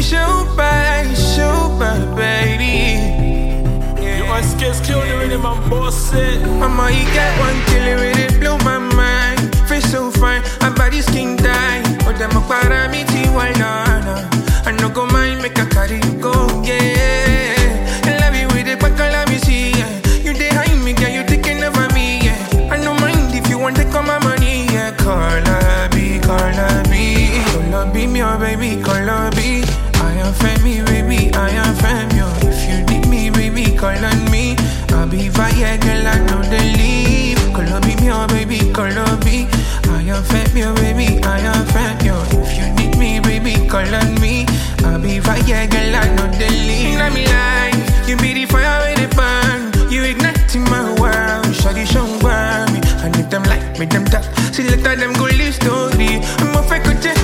Super, baby. You must kill the rhythm and boss it. Mama, you got one killer with it, blow my mind. Feel so fine, her body skin tight. Oh, them a para me tea, why not? I no go mind, make a carry you go, yeah. I love you with it, but let me see, yeah. You behind me, girl, you taking over me, yeah. I no mind if you want to come my money, yeah. Carla B, me, oh baby, Carla B. I am family, baby, I am family. If you need me, baby, call on me. I'll be via, girl, I know they leave. Call on me, oh baby, call on me. I am family, baby, I am family. If you need me, baby, call on me. I'll be via, girl, I know they leave. In my life, you be the fire with the burn. You igniting my world, shawty show me. And if them like me, them talk. See, let them go live story. I'm a fake with you.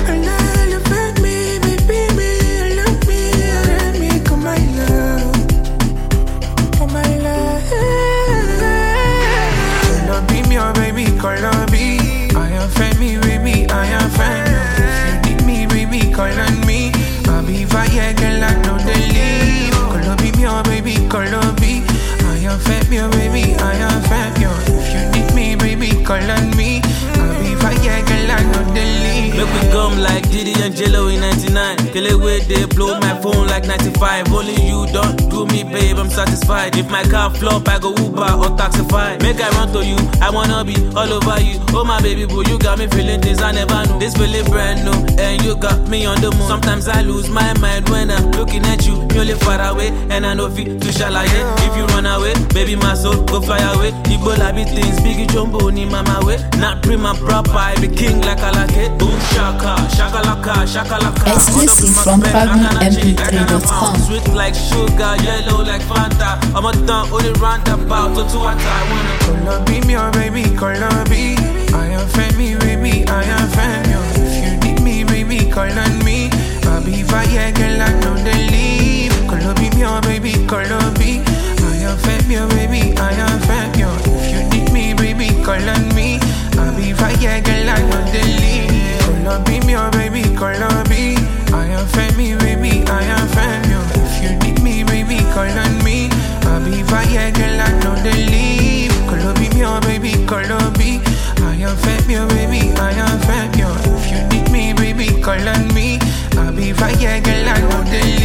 Carla B, I am family, baby, I am family. If you need me, baby, call on me. I'll be via, girl, I know they leave. Carla B, me, oh baby, Carla B. I am family, baby, I am family. If you need me, baby, call on me. I'll be via, girl, I know they leave. Make me come like Diddy and J-Lo in 99. Kill it with they blow my phone like 95. Only you don't do me, babe, I'm satisfied. If my car flop, I go Uber or Taxify. Make I run to you, I wanna be all over you. Oh my baby boo, you got me feeling things I never knew. This feeling brand new, and you got me on the moon. Sometimes I lose my mind when I'm looking at you. You live far away, and I know fit to shall I. If you run away, baby my soul go fly away. Ebola be things, biggie jumbo ni mama way. Not prima proper, I be king like a lake. Boom shaka, shakalaka, shakalaka. Exclusive from PagnumMP3.com. Sweet like sugar, yellow like Fanta. I'm a done only roundabout to what I wanna. Carla B, me oh baby, Carla B. I am family, baby, I am family. If you need me, baby, call on me. I'll be via, girl, I know they leave. Carla B, me oh baby, Carla B. I am family, baby, I am family. If you need me, baby, call on me. I'll be via, girl, I know they leave. Carla B, me oh baby, Carla B. I am family, baby, I am family. If you need me, baby, call on me. I'll be via, girl, I know they leave. Carla B, me oh baby, Carla B. I am family, baby, I am family. If you need me, baby, call on me. I'll be via, girl, I know they leave.